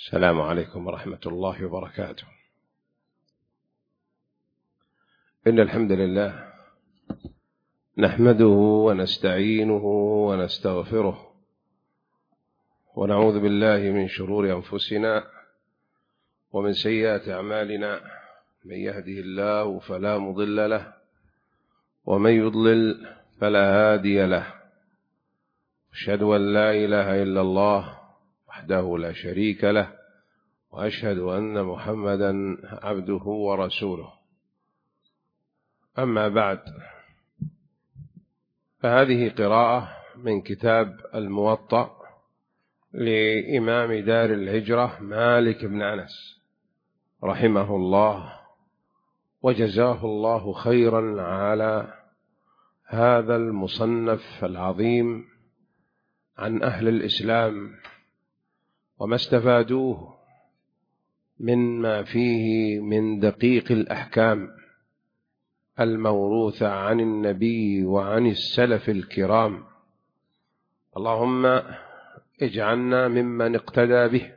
السلام عليكم ورحمة الله وبركاته. إن الحمد لله نحمده ونستعينه ونستغفره ونعوذ بالله من شرور أنفسنا ومن سيئات أعمالنا، من يهده الله فلا مضل له ومن يضلل فلا هادي له. أشهد أن لا إله إلا الله وحده لا شريك له، وأشهد أن محمدا عبده ورسوله. أما بعد، فهذه قراءة من كتاب الموطأ لإمام دار الهجرة مالك بن أنس رحمه الله، وجزاه الله خيرا على هذا المصنف العظيم عن أهل الإسلام وما استفادوه مما فيه من دقيق الأحكام الموروثة عن النبي وعن السلف الكرام. اللهم اجعلنا ممن اقتدى به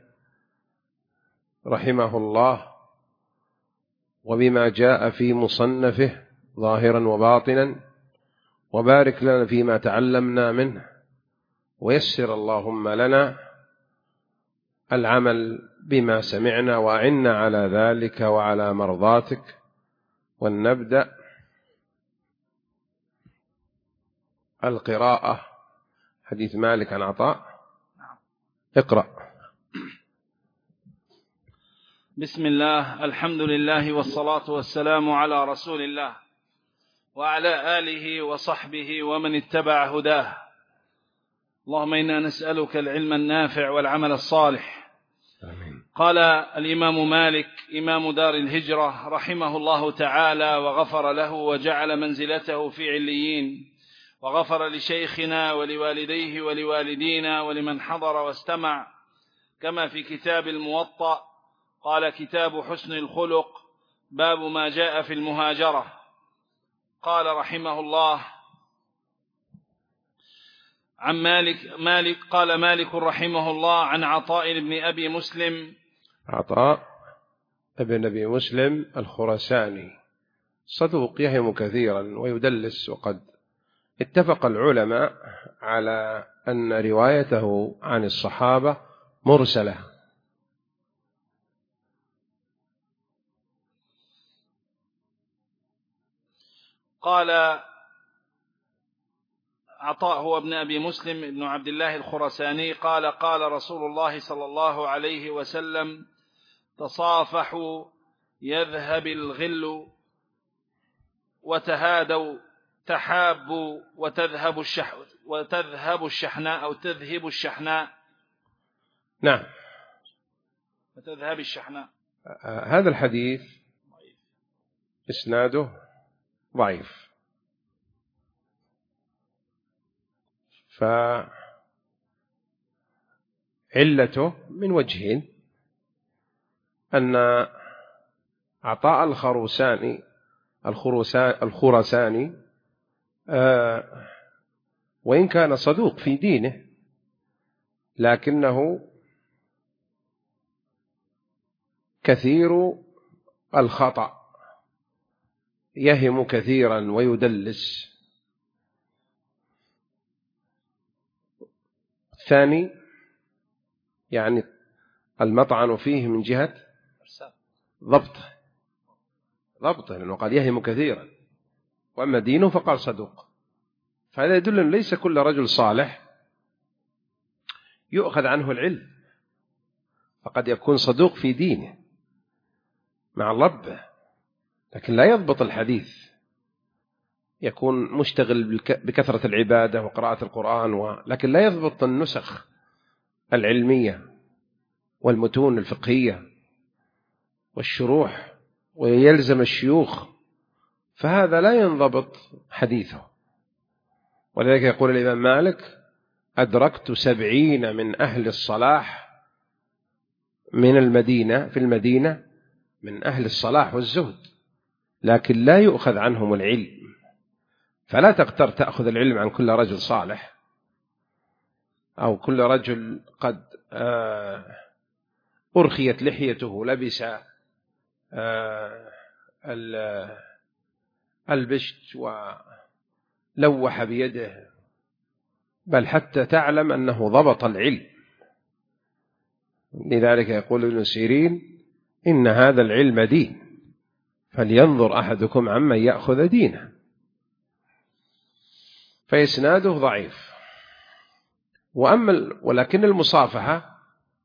رحمه الله وبما جاء في مصنفه ظاهرا وباطنا، وبارك لنا فيما تعلمنا منه، ويسر اللهم لنا العمل بما سمعنا، وأعنا على ذلك وعلى مرضاتك. ولنبدأ القراءة. حديث مالك عن عطاء. اقرأ. بسم الله، الحمد لله والصلاة والسلام على رسول الله وعلى آله وصحبه ومن اتبع هداه. اللهم إنا نسألك العلم النافع والعمل الصالح. آمين. قال الإمام مالك إمام دار الهجرة رحمه الله تعالى وغفر له وجعل منزلته في عليين، وغفر لشيخنا ولوالديه ولوالدينا ولمن حضر واستمع، كما في كتاب الموطأ قال: كتاب حسن الخلق، باب ما جاء في المهاجرة. قال رحمه الله عن مالك قال مالك رحمه الله عن عطاء بن أبي مسلم. عطاء ابن أبي مسلم الخرساني صدوق يهم كثيرا ويدلس، وقد اتفق العلماء على أن روايته عن الصحابة مرسلة. قال عطاء هو ابن أبي مسلم ابن عبد الله الخرساني قال: قال رسول الله صلى الله عليه وسلم: تصافحوا يذهب الغل، وتهادوا تحابوا، وتذهب الشحناء أو تذهب الشحناء. نعم، وتذهب الشحناء. هذا الحديث إسناده ضعيف، فعلته من وجهين: أن عطاء الخرساني وإن كان صدوق في دينه، لكنه كثير الخطأ، يهم كثيرا ويدلس. الثاني يعني المطعن فيه من جهة ضبطه، لأنه قد يهم كثيرا، وأما دينه فقال صدوق. فهذا يدل أن ليس كل رجل صالح يؤخذ عنه العلم، فقد يكون صدوق في دينه مع ربه، لكن لا يضبط الحديث، يكون مشتغل بكثرة العبادة وقراءة القرآن، لكن لا يضبط النسخ العلمية والمتون الفقهية والشروح ويلزم الشيوخ، فهذا لا ينضبط حديثه. ولذلك يقول الإمام مالك: أدركت 70 من أهل الصلاح من المدينة، في المدينة من أهل الصلاح والزهد، لكن لا يؤخذ عنهم العلم. فلا تغتر تأخذ العلم عن كل رجل صالح أو كل رجل قد أرخيت لحيته، لبس البشت ولوح بيده، بل حتى تعلم أنه ضبط العلم. لذلك يقول ابن سيرين: إن هذا العلم دين، فلينظر أحدكم عمن يأخذ دينه. فإسناده ضعيف. ولكن المصافحة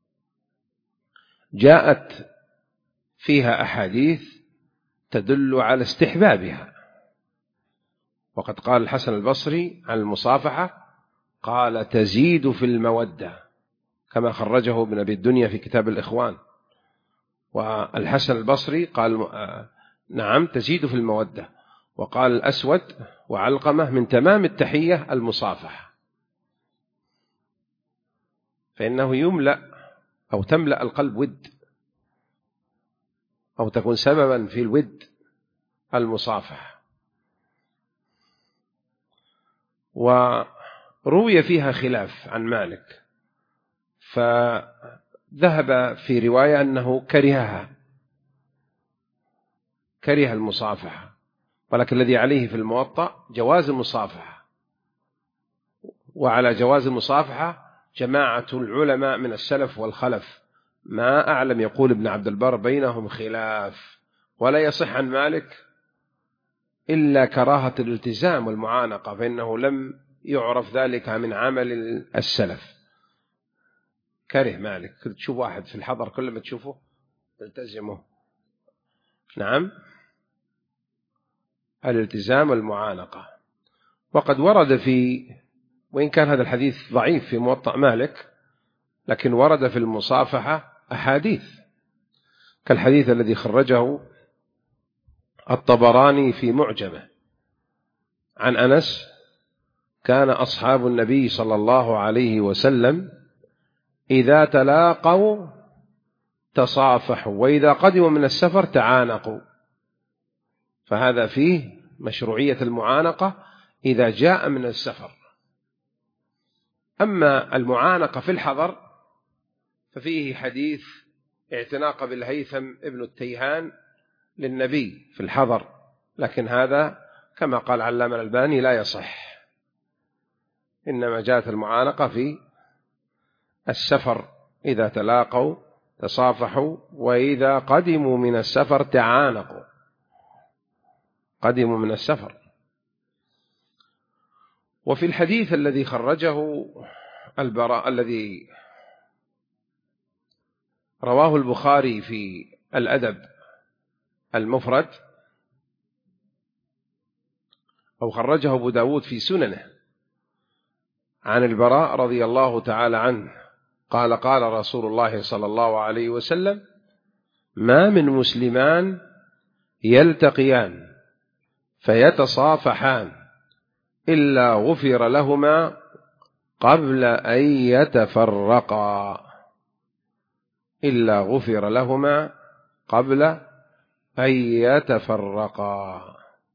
جاءت فيها أحاديث تدل على استحبابها. وقد قال الحسن البصري عن المصافحة، قال: تزيد في المودة، كما خرجه ابن أبي الدنيا في كتاب الإخوان. والحسن البصري قال: نعم تزيد في المودة. وقال الأسود وعلقمة: من تمام التحية المصافحة، فإنه يملأ أو تملأ القلب ود، أو تكون سببا في الود المصافحة. وروي فيها خلاف عن مالك، فذهب في رواية أنه كره المصافحة، ولكن الذي عليه في الموطأ جواز المصافحة. وعلى جواز المصافحة جماعة العلماء من السلف والخلف، ما أعلم، يقول ابن عبد البر: بينهم خلاف، ولا يصح عن مالك إلا كراهة الالتزام والمعانقة، فإنه لم يعرف ذلك من عمل السلف. كره مالك، تشوف واحد في الحضر كل ما تشوفه تلتزمه. نعم، الالتزام والمعانقة. وقد ورد وإن كان هذا الحديث ضعيف في موطأ مالك، لكن ورد في المصافحة أحاديث، كالحديث الذي خرجه الطبراني في معجمه عن أنس: كان أصحاب النبي صلى الله عليه وسلم إذا تلاقوا تصافحوا، وإذا قدموا من السفر تعانقوا. فهذا فيه مشروعية المعانقة إذا جاء من السفر. أما المعانقة في الحضر ففيه حديث اعتناق بالهيثم ابن التيهان للنبي في الحضر، لكن هذا كما قال علامة الألباني لا يصح، إنما جاءت المعانقة في السفر، إذا تلاقوا تصافحوا، وإذا قدموا من السفر تعانقوا. قدموا من السفر. وفي الحديث الذي خرجه البراء الذي رواه البخاري في الأدب المفرد، أو خرجه أبو داود في سننه، عن البراء رضي الله تعالى عنه قال: قال رسول الله صلى الله عليه وسلم: ما من مسلمان يلتقيان فيتصافحان إلا غفر لهما قبل أن يتفرقا، إلا غفر لهما قبل أن يتفرقا.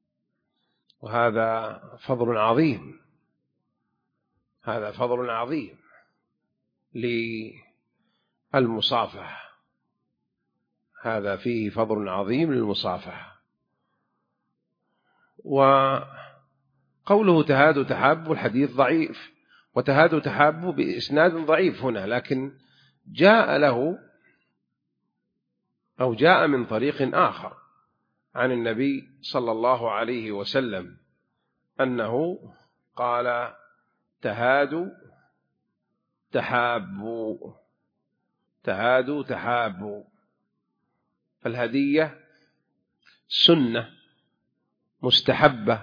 وهذا فضل عظيم، هذا فضل عظيم للمصافحة، هذا فيه فضل عظيم للمصافحة. وقوله تهادوا تحابوا الحديث ضعيف، وتهادوا تحابوا بإسناد ضعيف هنا، لكن جاء له أو جاء من طريق آخر عن النبي صلى الله عليه وسلم أنه قال: تهادوا تحابوا، تهادوا تحابوا. فالهدية سنة مستحبة،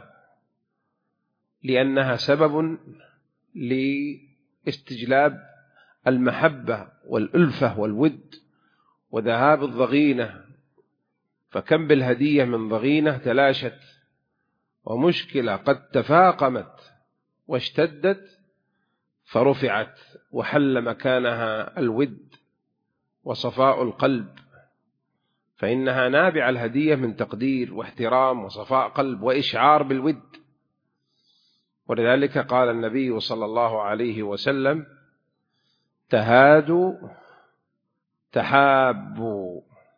لأنها سبب لاستجلاب المحبة والألفة والود وذهاب الضغينة. فكم بالهدية من ضغينة تلاشت، ومشكلة قد تفاقمت واشتدت فرفعت، وحل مكانها الود وصفاء القلب. فإنها نابع الهدية من تقدير واحترام وصفاء قلب وإشعار بالود. ولذلك قال النبي صلى الله عليه وسلم: تهادوا تحابوا.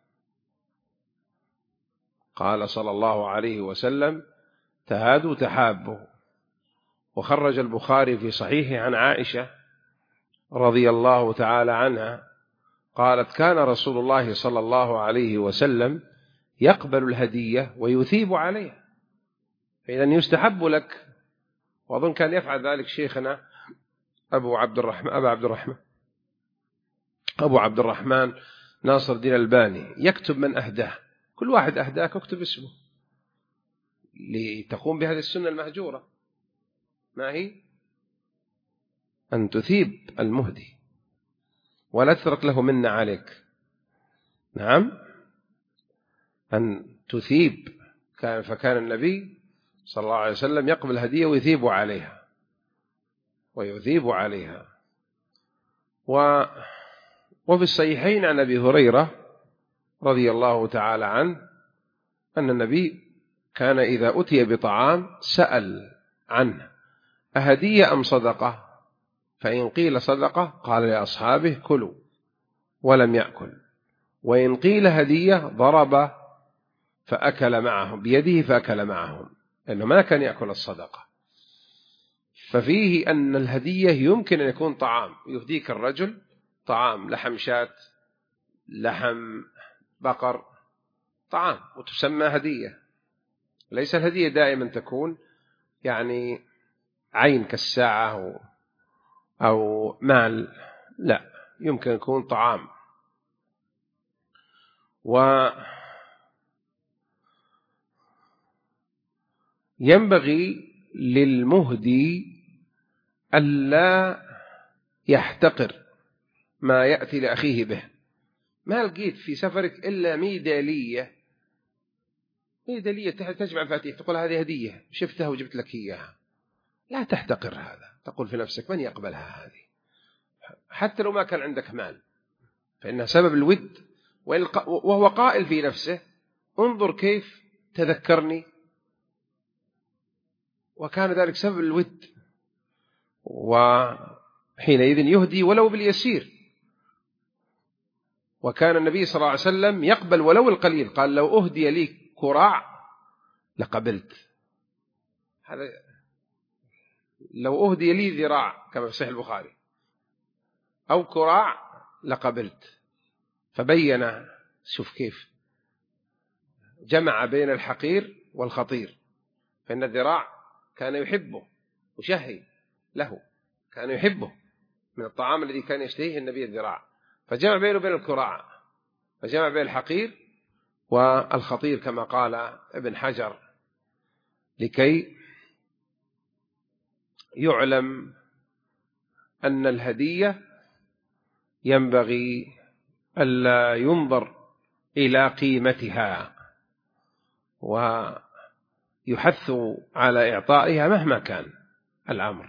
قال صلى الله عليه وسلم تهادوا تحابوا. وخرج البخاري في صحيحه عن عائشة رضي الله تعالى عنها قالت كان رسول الله صلى الله عليه وسلم يقبل الهدية ويثيب عليها، فإذا يستحب لك. وأظن كان يفعل ذلك شيخنا أبو عبد الرحمن ناصر الدين الألباني، يكتب من أهداه، كل واحد أهداك اكتب اسمه لتقوم بهذه السنة المهجورة. ما هي؟ أن تثيب المهدي ولا تترك له منة عليك. نعم، أن تثيب. فكان النبي صلى الله عليه وسلم يقبل الهدية ويثيب عليها. وفي الصحيحين عن أبي هريرة رضي الله تعالى عنه أن النبي كان إذا أتي بطعام سأل عنه أهدية أم صدقة؟ فإن قيل صدقة قال لأصحابه كلوا ولم يأكل، وإن قيل هدية ضرب فأكل معهم بيده فأكل معهم، لأنه ما كان يأكل الصدقة. ففيه أن الهدية يمكن أن يكون طعام، يهديك الرجل طعام، لحم شاة، لحم بقر، طعام، وتسمى هدية. ليس الهدية دائما تكون يعني عين كالساعة أو مال، لا، يمكن يكون طعام. وينبغي للمهدي ألا يحتقر ما يأتي لأخيه به. ما لقيت في سفرك إلا ميدالية تجمع فاتيح تقول هذه هدية شفتها وجبت لك إياها، لا تحتقر هذا. تقول في نفسك من يقبلها هذه، حتى لو ما كان عندك مال، فإنها سبب الود. وهو قائل في نفسه انظر كيف تذكرني، وكان ذلك سبب الود. وحينئذ يهدي ولو باليسير. وكان النبي صلى الله عليه وسلم يقبل ولو القليل، قال لو أهدي لي كراع لقبلت. هذا لو أهدي لي ذراع كما في صحيح البخاري أو كراع لقبلت. فبين، شوف كيف جمع بين الحقير والخطير، فإن الذراع كان يحبه وشهي له، كان يحبه من الطعام الذي كان يشتهيه النبي الذراع، فجمع بينه وبين الكراع، فجمع بين الحقير والخطير كما قال ابن حجر، لكي يعلم أن الهدية ينبغي ألا ينظر إلى قيمتها، ويحث على إعطائها مهما كان الأمر.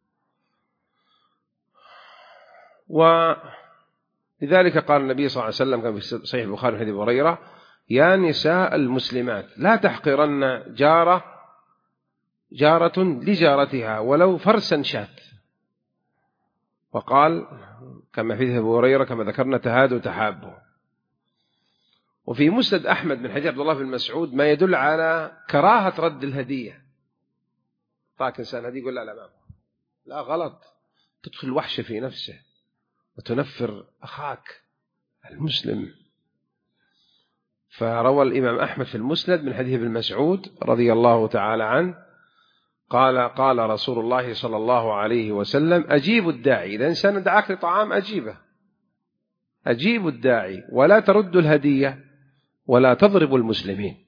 ولذلك قال النبي صلى الله عليه وسلم كما في صحيح البخاري حديث أبي هريرة يا نساء المسلمات لا تحقرن جارة لجارتها ولو فرسا شاة. وقال كما في حديث أبي هريرة كما ذكرنا تهادوا تحابوا. وفي مسند أحمد من حديث عبد الله بن مسعود ما يدل على كراهة رد الهدية. طاك إنسان هدية يقول لا غلط، تدخل وحشة في نفسه وتنفر أخاك المسلم. فروى الإمام أحمد في المسند من حديث ابن مسعود رضي الله تعالى عنه قال رسول الله صلى الله عليه وسلم أجيبوا الداعي، إذا إنسان دعاك لطعام أجيبه، أجيبوا الداعي ولا تردوا الهدية ولا تضربوا المسلمين،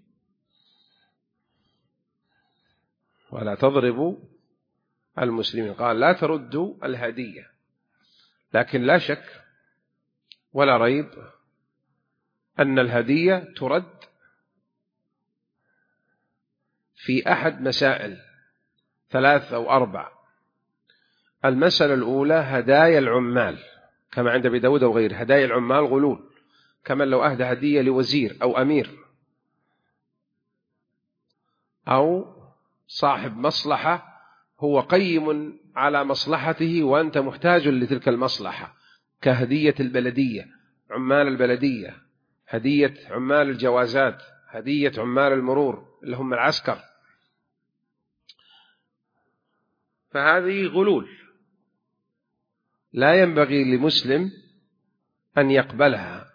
ولا تضربوا المسلمين. قال لا تردوا الهدية. لكن لا شك ولا ريب أن الهدية ترد في أحد مسائل 3 أو 4. المسألة الأولى هدايا العمال كما عند أبي داود وغيره، هدايا العمال غلول، كما لو أهدى هدية لوزير أو أمير أو صاحب مصلحة هو قيم على مصلحته وأنت محتاج لتلك المصلحة، كهدية البلدية عمال البلدية، هدية عمال الجوازات، هدية عمال المرور اللي هم العسكر، فهذه غلول لا ينبغي لمسلم أن يقبلها.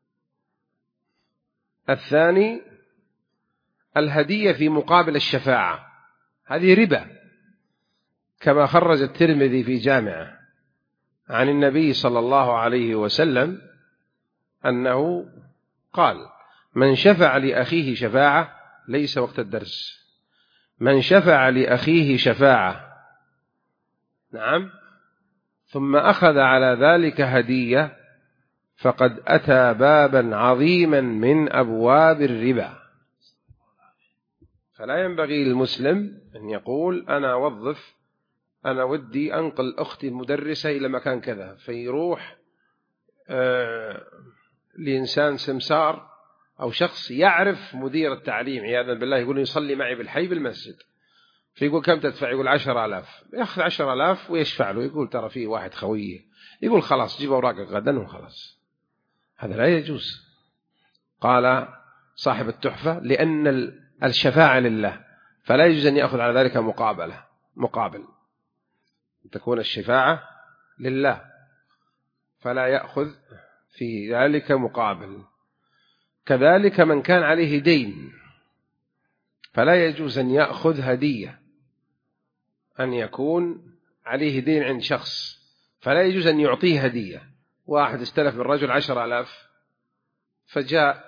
الثاني الهدية في مقابل الشفاعة، هذه ربا، كما خرج الترمذي في جامعه عن النبي صلى الله عليه وسلم أنه قال: من شفع لأخيه شفاعة، ليس وقت الدرس، من شفع لأخيه شفاعة، نعم، ثم أخذ على ذلك هدية، فقد أتى بابا عظيما من أبواب الربا. فلا ينبغي للمسلم أن يقول أنا أوظف، أنا ودي أنقل أختي المدرسة إلى مكان كذا، فيروح لإنسان سمسار أو شخص يعرف مدير التعليم عياذا بالله، يقول يصلي معي بالحي بالمسجد، فيقول كم تدفع؟ يقول 10,000، يأخذ 10,000 ويشفع له، يقول ترى فيه واحد خويه، يقول خلاص جيب أوراقك غدا وخلاص. هذا لا يجوز. قال صاحب التحفة: لأن الشفاعة لله، فلا يجوز أن يأخذ على ذلك مقابل، تكون الشفاعة لله فلا يأخذ في ذلك مقابل. كذلك من كان عليه دين فلا يجوز أن يأخذ هدية، أن يكون عليه دين عند شخص فلا يجوز أن يعطيه هدية. واحد استلف من رجل 10,000 فجاء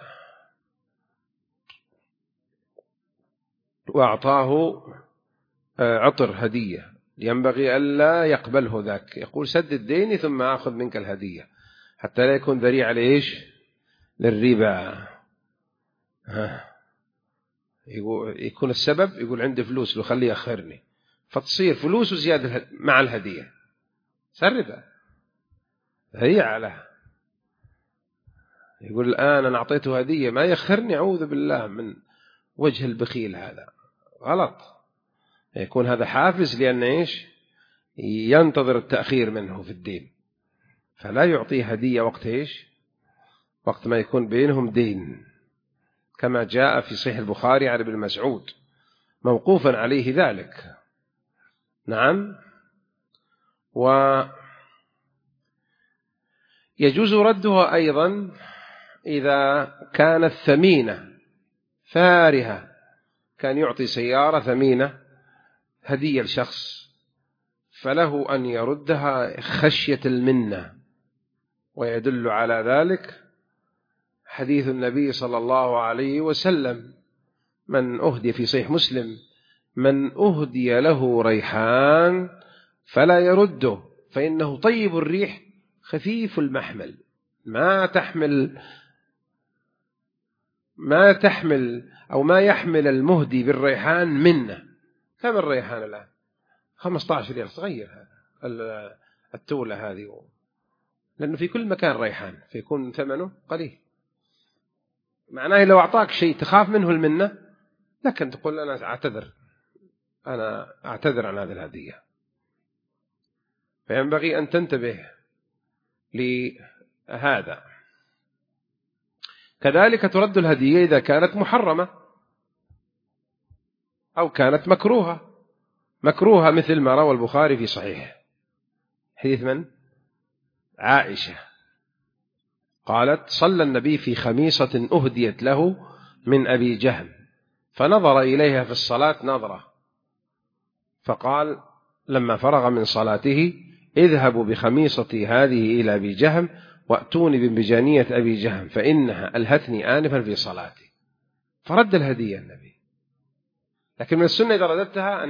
وأعطاه عطر هدية، ينبغي ألا يقبله ذاك، يقول سدد ديني ثم أخذ منك الهدية، حتى لا يكون ذريعة لإيش؟ للربا. يكون السبب يقول عندي فلوس لو خليه يأخرني، فتصير فلوسه زيادة مع الهدية، سربا ذريعة له. يقول الآن أنا أعطيته هدية ما يأخرني، أعوذ بالله من وجه البخيل، هذا غلط. يكون هذا حافز لأن إيش؟ ينتظر التأخير منه في الدين، فلا يعطيه هدية وقت إيش؟ وقت ما يكون بينهم دين، كما جاء في صحيح البخاري عن ابن مسعود موقوفا عليه ذلك. نعم. ويجوز ردها أيضا إذا كانت ثمينة فارهة، كان يعطي سيارة ثمينة هدية لشخص فله أن يردها خشية المنة، ويدل على ذلك حديث النبي صلى الله عليه وسلم: من أهدي في صحيح مسلم: من أهدي له ريحان فلا يرده، فإنه طيب الريح خفيف المحمل، ما تحمل أو ما يحمل المهدي بالريحان منه. كم الريحان الآن؟ 15 ريال، صغير هذا التولة هذه، لأنه في كل مكان ريحان فيكون ثمنه قليل. معناه لو أعطاك شيء تخاف منه المنة، لكن تقول أنا أعتذر عن هذه الهدية. فينبغي أن تنتبه لهذا. كذلك ترد الهدية إذا كانت محرمة أو كانت مكروهة مثل ما روى البخاري في صحيح حديث من؟ عائشة قالت: صلى النبي في خميصة أهديت له من أبي جهم، فنظر إليها في الصلاة نظرة، فقال لما فرغ من صلاته: اذهبوا بخميصتي هذه إلى أبي جهم وأتوني بمبجانية أبي جهم فإنها ألهتني آنفا في صلاتي. فرد الهدية النبي. لكن من السنة إذا رددتها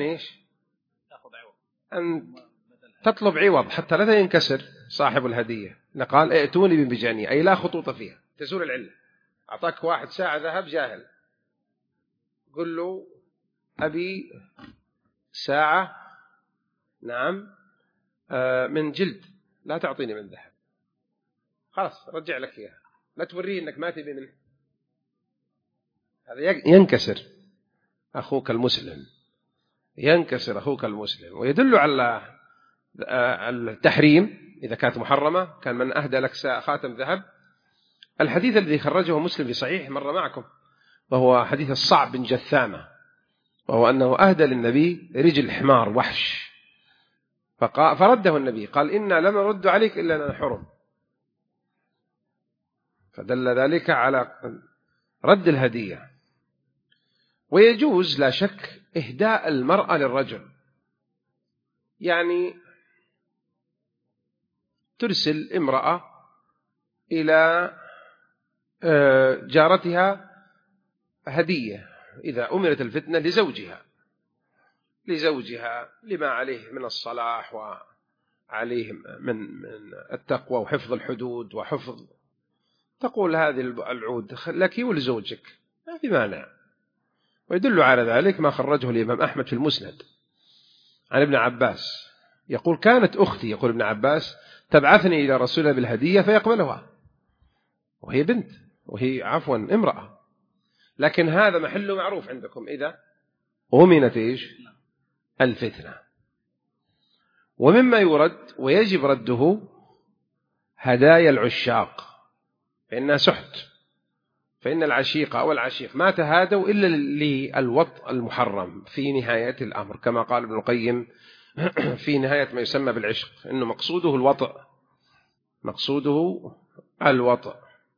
أن تطلب عوض حتى لا ينكسر صاحب الهدية. قال: ائتوني بمبجانية، أي لا خطوط فيها، تزول العلة. أعطاك واحد ساعة ذهب جاهل، قل له أبي ساعة نعم من جلد، لا تعطيني من ذهب، خلاص رجع لك إياها، لا توريه أنك ما تبي منه. هذا ينكسر أخوك المسلم، ينكسر أخوك المسلم. ويدل على التحريم إذا كانت محرمة. كان من أهدى لك خاتم ذهب الحديث الذي خرجه مسلم في صحيح مر معكم، وهو حديث الصعب بن جثامة، وهو أنه أهدى للنبي رجل حمار وحش، فرده النبي قال إنا لم نرد عليك إلا أننا حرم، فدل ذلك على رد الهدية. ويجوز لا شك إهداء المرأة للرجل، يعني ترسل امرأة إلى جارتها هدية إذا أمرت الفتنة لزوجها لما عليه من الصلاح وعليه من التقوى وحفظ الحدود وحفظ، تقول هذه العود لك ولزوجك، ما في مانع. ويدل على ذلك ما خرجه الإمام أحمد في المسند عن ابن عباس يقول كانت أختي، يقول ابن عباس، تبعثني إلى رسول الله بالهدية فيقبلها، وهي بنت، وهي عفوا امرأة، لكن هذا محله معروف عندكم إذا أمنت الفتنة. ومما يرد ويجب رده هدايا العشاق، فإنها سحت، فإن العشيق أو العشيق ما تهادوا إلا للوطء المحرم في نهاية الأمر، كما قال ابن القيم في نهاية ما يسمى بالعشق إنه مقصوده الوطء.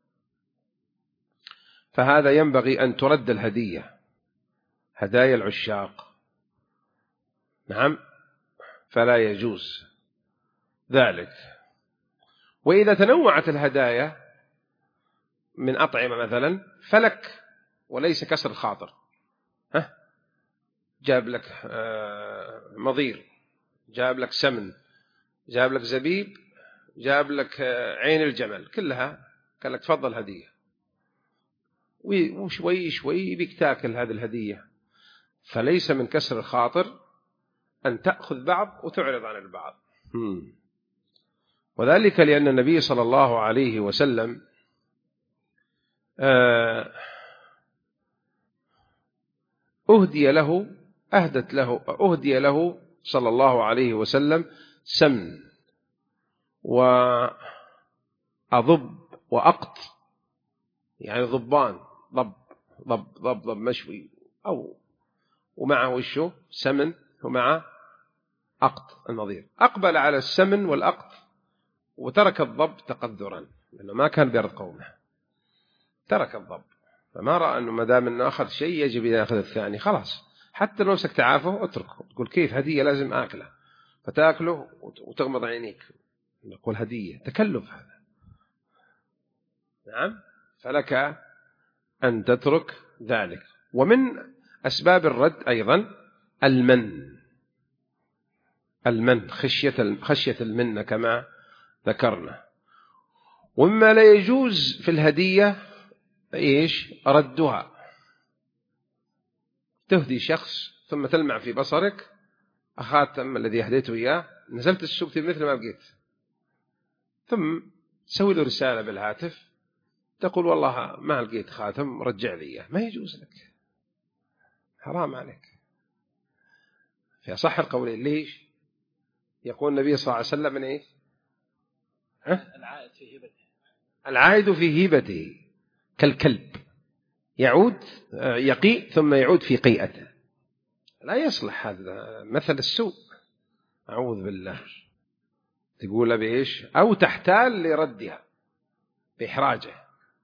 فهذا ينبغي أن ترد الهدية، هدايا العشاق، نعم، فلا يجوز ذلك. وإذا تنوعت الهدايا من أطعمة مثلا فلك وليس كسر خاطر، جاب لك مضير، جاب لك سمن، جاب لك زبيب، جاب لك عين الجمل، كلها قال لك تفضل هدية، وشوي شوي بيك تاكل هذه الهدية، فليس من كسر الخاطر أن تأخذ بعض وتعرض عن البعض. وذلك لأن النبي صلى الله عليه وسلم أهدي له صلى الله عليه وسلم سمن وأضب وأقط، يعني ضبان، ضب مشوي، ومعه وشه سمن ومع أقط النظير. أقبل على السمن والأقط وترك الضب تقدرا، لأنه ما كان بيرض قومه، ترك الضب، فما رأى أنه مدام أنه أخذ شيء يجب أن يأخذ الثاني، خلاص حتى لو نفسك تعافه اتركه، تقول كيف هدية لازم أكله، فتأكله وتغمض عينيك، نقول هدية، تكلف هذا، نعم، فلك أن تترك ذلك. ومن أسباب الرد أيضا المن خشية المنة كما ذكرنا. ومما لا يجوز في الهدية ردها، تهدي شخص ثم تلمع في بصرك أخاتم الذي أهديته إياه، نزلت السوق مثل ما بقيت، ثم تسوي له رسالة بالهاتف تقول والله ما لقيت خاتم رجع لي إياه، ما يجوز لك، حرام عليك. في صح القولين. ليش؟ يقول النبي صلى الله عليه وسلم من العائد في هبته كالكلب يعود يقيء ثم يعود في قيئته، لا يصلح هذا مثل السوء، أعوذ بالله. تقول بإيش؟ أو تحتال لردها بإحراجه،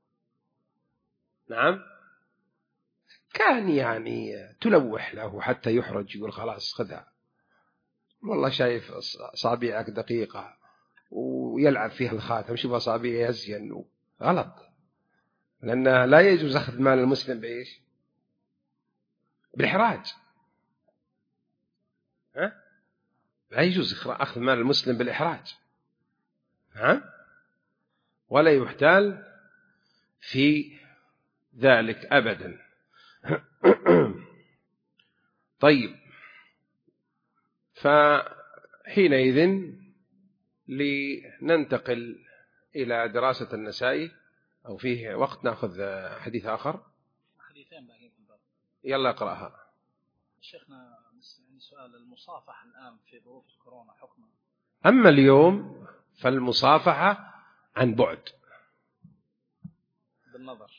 نعم، كان يعني تلوح له حتى يحرج، يقول خلاص خذها، والله شايف أصابعك دقيقة ويلعب فيها الخاتم، شوف أصابعي يزين، غلط، لأن لا يجوز أخذ مال المسلم بإيش؟ بالإحراج، لا يجوز أخذ مال المسلم بالإحراج، ولا يحتال في ذلك أبدا. طيب، فحينئذ لننتقل إلى دراسة النسائي، أو فيه وقت نأخذ حديث آخر؟ حديثين باقيين، يلا اقرأها. شيخنا عندي سؤال، المصافحة الآن في ظروف الكورونا حكمها؟ أما اليوم فالمصافحة عن بعد، النظر.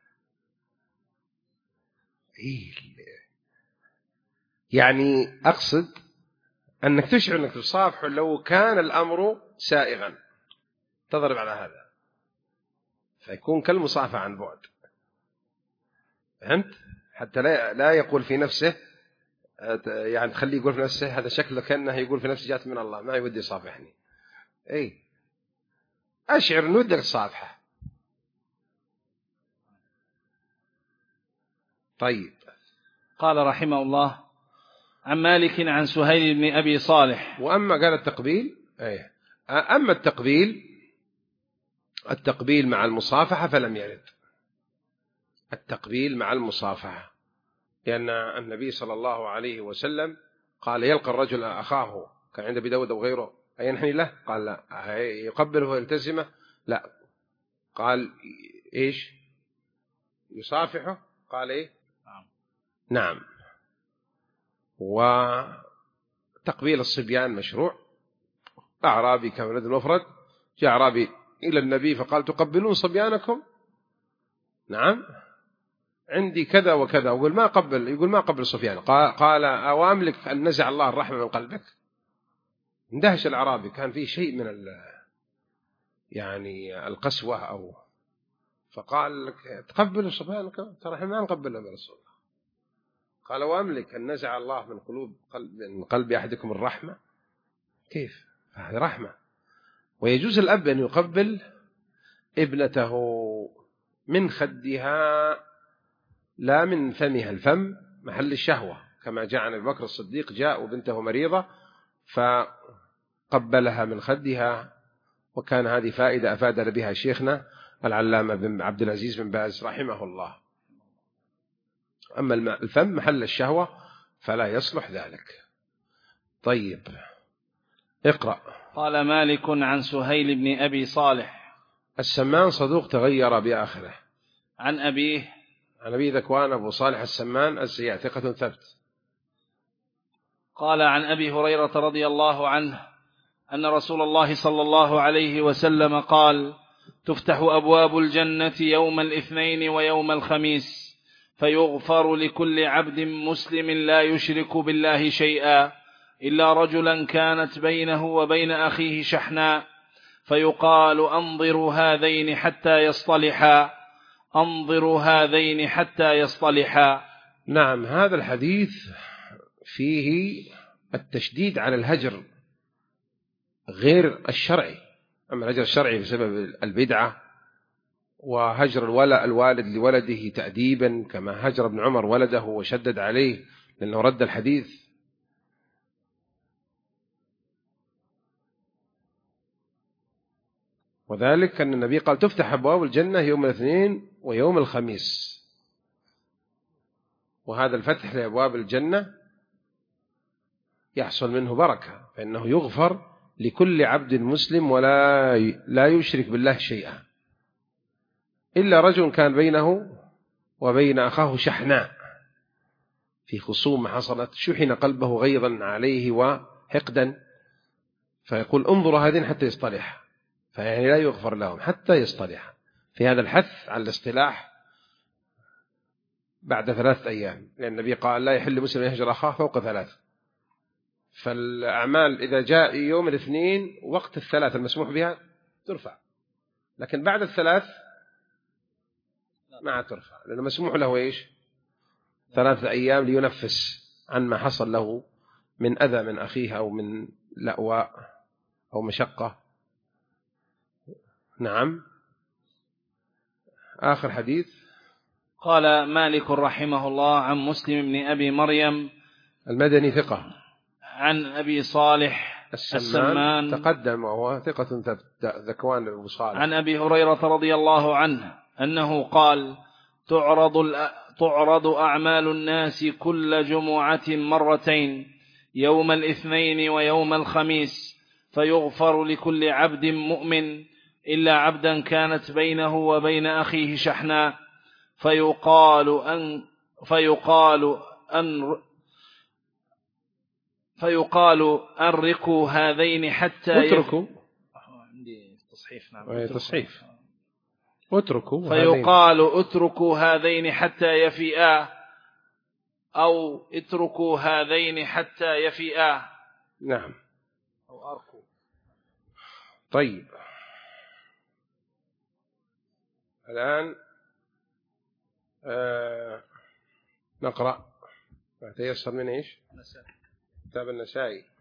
يعني أقصد أنك تشعر أنك تصافح لو كان الأمر سائغا، تضرب على هذا فيكون كالمصافحة عن بعد. فهمت؟ حتى لا يقول في نفسه، يعني تخليه يقول في نفسه هذا شكله كأنه يقول في نفسه جات من الله، ما يودي يصافحني. أشعر أن ودك تصافحه. طيب. قال رحمه الله: عن مالك عن سهيل بن أبي صالح. وأما قال التقبيل، أما التقبيل مع المصافحة فلم يرد. التقبيل مع المصافحة، لأن النبي صلى الله عليه وسلم قال: يلقى الرجل أخاه، كان عند أبي داود وغيره، أينحني له؟ قال: لا. يقبله ويلتزمه؟ لا. قال: إيش؟ يصافحه؟ قال: إيه؟ نعم. وتقبيل الصبيان مشروع. أعرابي كان ولد المفرد، جاء أعرابي إلى النبي فقال: تقبلون صبيانكم؟ نعم، عندي كذا وكذا. يقول ما قبل صبيان. قال: أواملك أن نزع الله الرحمة من قلبك؟ اندهش الأعرابي، كان فيه شيء من يعني القسوة فقال: لك تقبلوا صبيانكم؟ ترى احنا ما نقبلهم يا رسول الله. قال: وأملك أن نزع الله من قلب أحدكم الرحمة؟ كيف؟ هذه رحمة. ويجوز الأب أن يقبل ابنته من خدها لا من فمها، الفم محل الشهوة، كما جاء عن أبي بكر الصديق، جاء وبنته مريضة فقبلها من خدها، وكان هذه فائدة أفادنا بها شيخنا العلامة بن عبد العزيز بن باز رحمه الله. أما الفم محل الشهوة فلا يصلح ذلك. طيب، اقرأ. قال مالك عن سهيل بن أبي صالح. السمان صدوق تغير بآخره. عن أبيه ذكوان أبو صالح السمان الزيات ثقة ثبت. قال عن أبي هريرة رضي الله عنه أن رسول الله صلى الله عليه وسلم قال: تفتح أبواب الجنة يوم الاثنين ويوم الخميس، فيغفر لكل عبد مسلم لا يشرك بالله شيئا إلا رجلا كانت بينه وبين أخيه شحناء، فيقال: أنظروا هذين حتى يصطلحا. نعم، هذا الحديث فيه التشديد على الهجر غير الشرعي. أما الهجر الشرعي بسبب البدعة، وهجر الوالد لولده تأديبا، كما هجر ابن عمر ولده وشدد عليه لأنه رد الحديث. وذلك أن النبي قال: تفتح أبواب الجنة يوم الاثنين ويوم الخميس. وهذا الفتح لأبواب الجنة يحصل منه بركة، فإنه يغفر لكل عبد مسلم ولا يشرك بالله شيئا إلا رجل كان بينه وبين أخاه شحناء، في خصومة حصلت، شحن قلبه غيظا عليه وحقدا، فيقول: انظروا هذين حتى يصطلح. فيعني لا يغفر لهم حتى يصطلح. في هذا الحث على الاصطلاح بعد 3 أيام، لأن النبي قال: لا يحل مسلم يهجر أخاه فوق 3. فالأعمال إذا جاء يوم الاثنين وقت 3 المسموح بها ترفع، لكن بعد 3 ما ترفع، لأنه مسموح له إيش؟ 3 أيام لينفس عن ما حصل له من أذى من أخيه أو من لأواء أو مشقة. نعم. آخر حديث. قال مالك رحمه الله عن مسلم بن أبي مريم المدني ثقة. عن أبي صالح السمان تقدم وهو ثقة ذكوان أبو صالح. عن أبي هريرة رضي الله عنه أنه قال: تعرض أعمال الناس كل جمعة مرتين، يوم الاثنين ويوم الخميس، فيغفر لكل عبد مؤمن إلا عبدا كانت بينه وبين أخيه شحناء، فيقال أرقوا هذين حتى اتركوا. عندي تصحيف. نعم، تصحيف. اتركوا فيقال اتركوا هذين حتى يفيئا، أو اتركوا هذين حتى يفيئا. نعم. أو أركوا. طيب الآن نقرأ ما تيسر من إيش؟ كتاب النسائي.